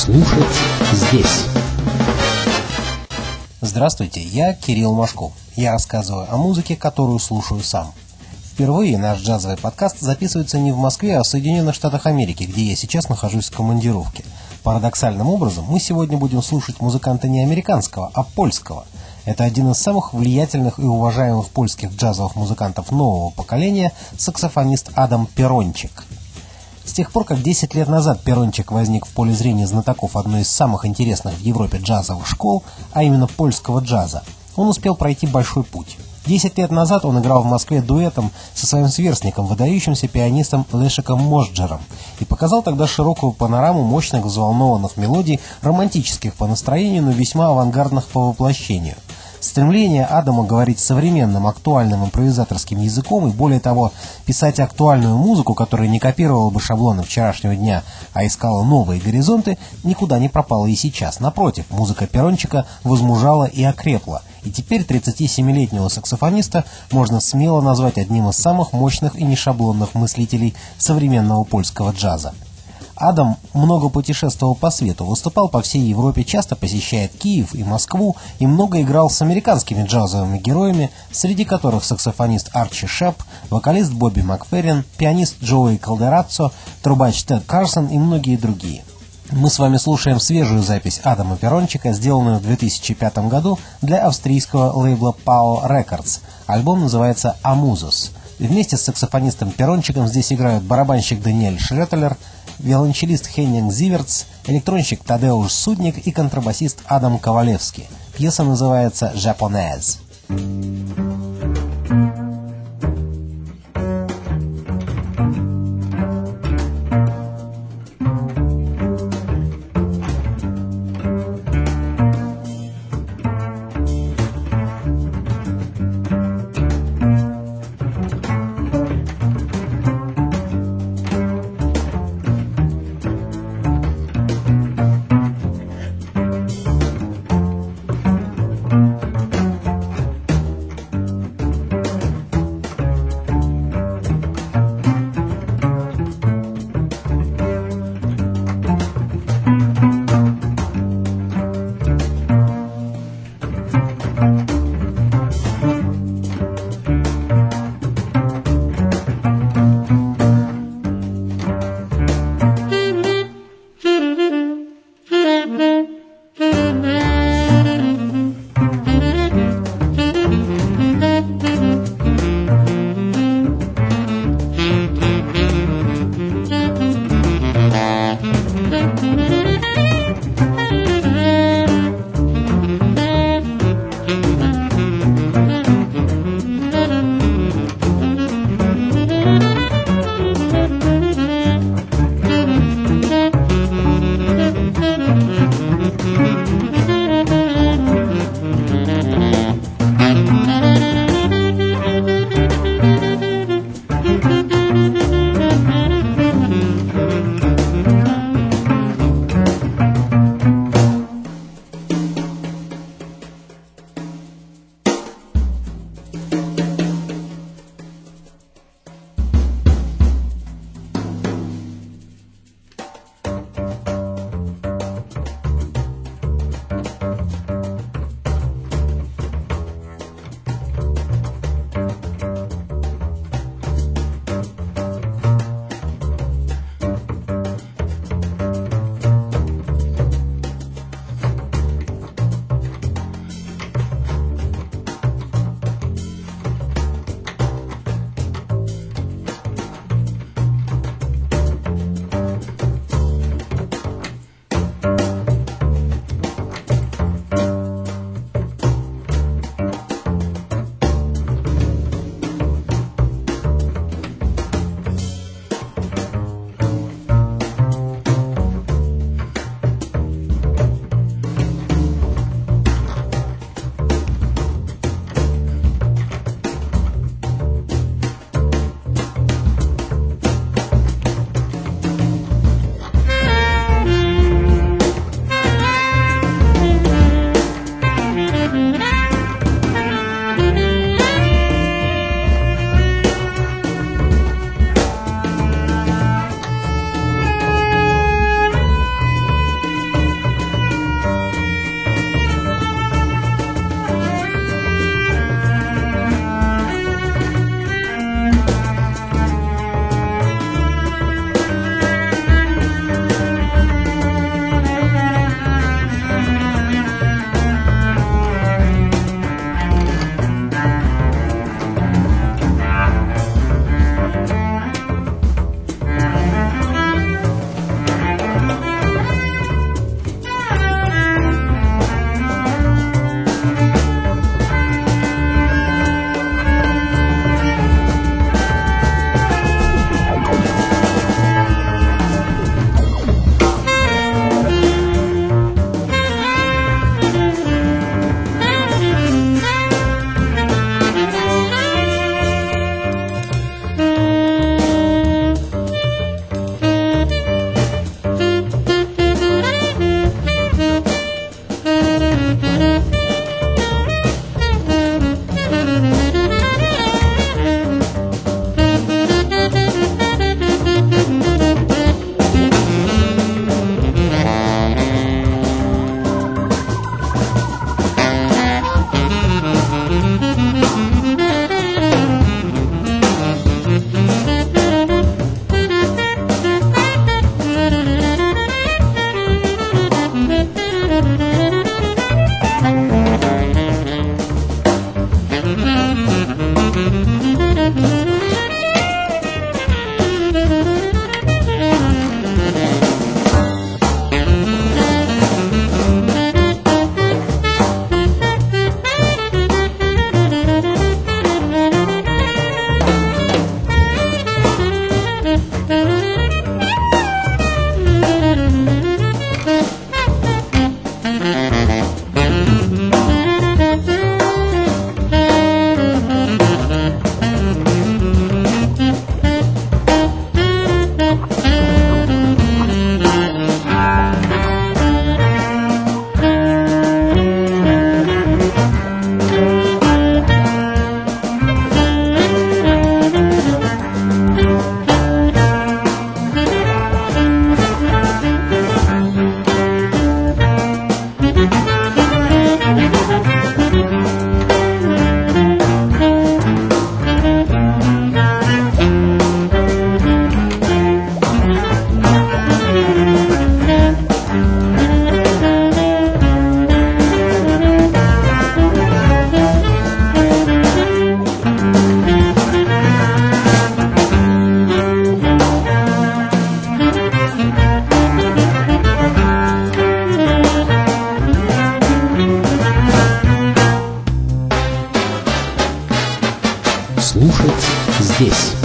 Слушать здесь. Здравствуйте, я Кирилл Машков. Я рассказываю о музыке, которую слушаю сам. Впервые наш джазовый подкаст записывается не в Москве, а в Соединенных Штатах Америки, где я сейчас нахожусь в командировке. Парадоксальным образом, мы сегодня будем слушать музыканта не американского, а польского. Это один из самых влиятельных и уважаемых польских джазовых музыкантов нового поколения, саксофонист Адам Перончик. С тех пор, как 10 лет назад Перончик возник в поле зрения знатоков одной из самых интересных в Европе джазовых школ, а именно польского джаза, он успел пройти большой путь. 10 лет назад он играл в Москве дуэтом со своим сверстником, выдающимся пианистом Лешиком Можджером, и показал тогда широкую панораму мощных взволнованных мелодий, романтических по настроению, но весьма авангардных по воплощению. Стремление Адама говорить современным, актуальным импровизаторским языком и, более того, писать актуальную музыку, которая не копировала бы шаблоны вчерашнего дня, а искала новые горизонты, никуда не пропала и сейчас. Напротив, музыка Перончика возмужала и окрепла, и теперь 37-летнего саксофониста можно смело назвать одним из самых мощных и нешаблонных мыслителей современного польского джаза. Адам много путешествовал по свету, выступал по всей Европе, часто посещает Киев и Москву и много играл с американскими джазовыми героями, среди которых саксофонист Арчи Шеп, вокалист Бобби Макферрин, пианист Джоуи Калдераццо, трубач Тед Карсон и многие другие. Мы с вами слушаем свежую запись Адама Перончика, сделанную в 2005 году для австрийского лейбла PAO Records. Альбом называется «Амузос». Вместе с саксофонистом Перончиком здесь играют барабанщик Даниэль Шретелер, виолончелист Хеннинг Зиверц, электронщик Тадеуш Судник и контрабасист Адам Ковалевский. Пьеса называется «Japonaise». Слушать здесь.